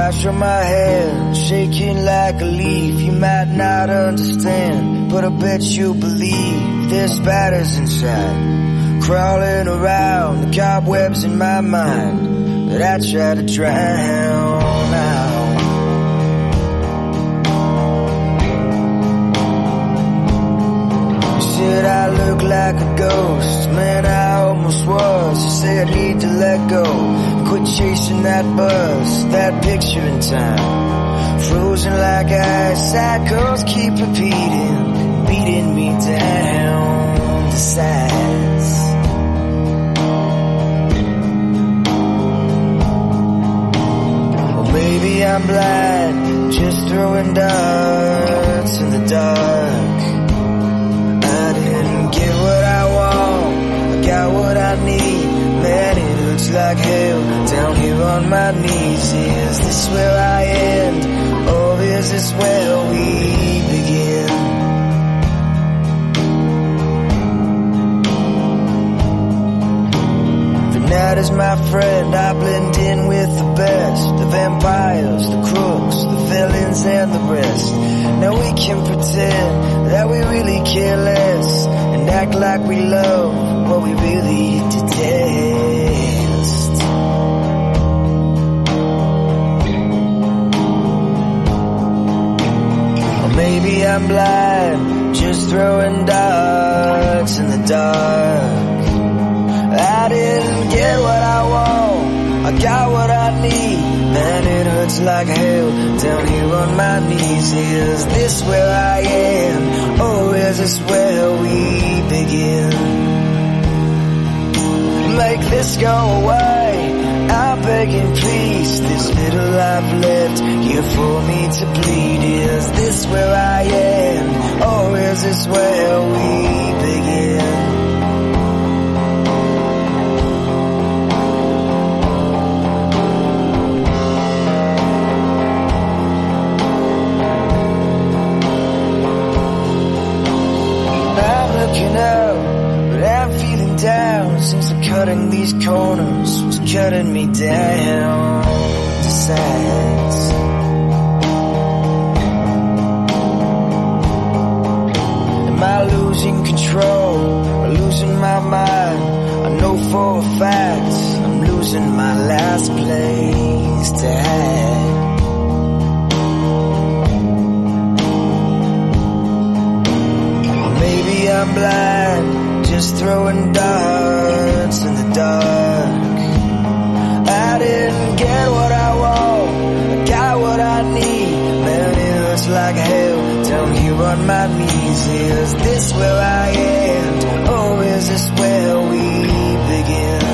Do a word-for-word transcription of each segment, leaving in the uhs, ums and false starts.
wash from my hair, shaking like a leaf. You might not understand, but I bet you believe there's spiders inside, crawling around, the cobwebs in my mind that I try to drown out. You said I look like a ghost, man, I almost was. You said I need to let go, quit chasing that buzz, that picture in time, frozen like ice. Cycles keep repeating, beating me down to size. Or maybe I'm blind, just throwing darts in the dark. I didn't get what I want, I got what I need. Man, it hurts like hell down here on my knees. Is this where I end, or is this where we begin? The night is my friend, I blend in with the best, the vampires, the crooks, the villains and the rest. Now we can pretend that we really care less, and act like we love what we really detest. Or maybe I'm blind, just throwing darts in the dark. I didn't get what I want, I got what I need. Man, it hurts like hell down here on my knees. Is this where I am, or is this where we begin? Make this go away, I'm begging please. This little life left here for me to bleed. Is this where I am, or is this where we begin? Looking up, but I'm feeling down. Since the cutting these corners was cutting me down to size. Am I losing control, or losing my mind? I know for a fact I'm losing my last place to hide. I'm blind, just throwing darts in the dark. I didn't get what I want, I got what I need. Man, it hurts like hell down here on my knees. Is this where I end, or is this where we begin?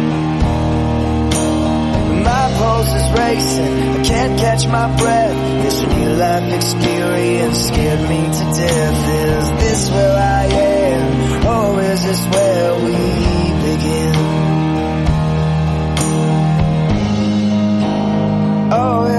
My pulse is racing, I can't catch my breath. This real life experience scared me to death. Is this where I am, or is this where we begin? Oh,